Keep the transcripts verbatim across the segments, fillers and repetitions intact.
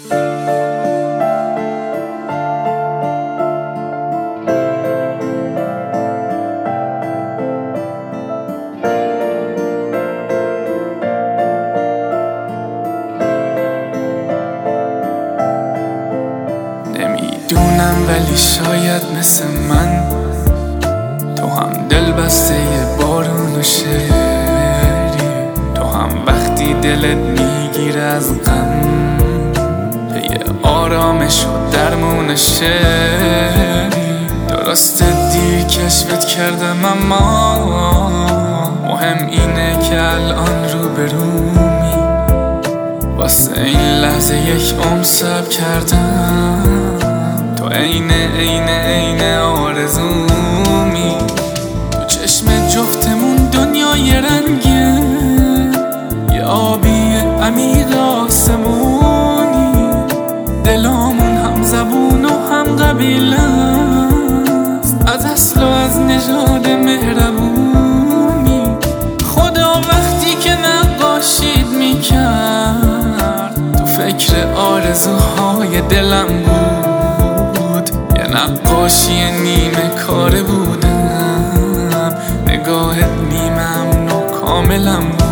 نمیدونم ولی شاید مثل من تو هم دل بسته ی بارون و شعری، تو هم وقتی دلت میگیره از غم پی آرامش و درمون شعری. درسته دیر کشفت کردم اما مهم اینه که الان رو برومی، واسه این لحظه یک عمر صبر کردم، تو عین عین عین آرزومی. تو چشم جفتمون دنیای رنگه، یه آبی عمیق آسمونی، دلامون هم زبون و هم قبیله است، از اصل و از نژاد مهربونی. خدا وقتی که نقاشید میکرد تو فکر آرزوهای دلم بود، یه نقاشی نیمه کاره بودم، نگاهت نیمه امن و کاملم بود.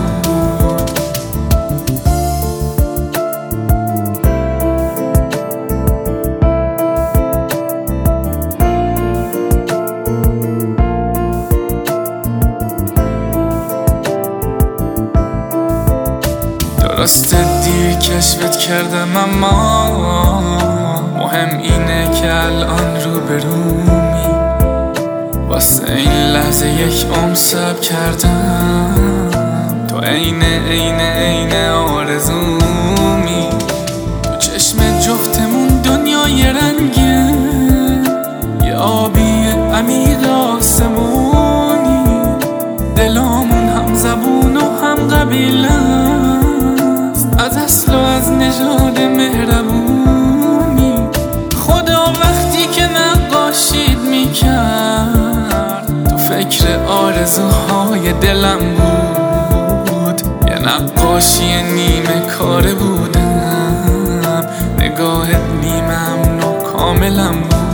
درسته دیر کشفت کردم اما مهم اینه که الان رو برومی، واسه این لحظه یک عمر صبر کردم، تو عین عین عین آرزومی. تو چشم جفتمون دنیای رنگه، یه آبی عمیق آسمونی، دلامون هم زبون و هم قبیله است، از اصل و از نژاد مهربونی. خدا وقتی که نقاشید میکرد تو فکر آرزوهای دلم بود، یه نقاشی نیمه کاره بودم، نگاهت نیمه امن و کاملم بود.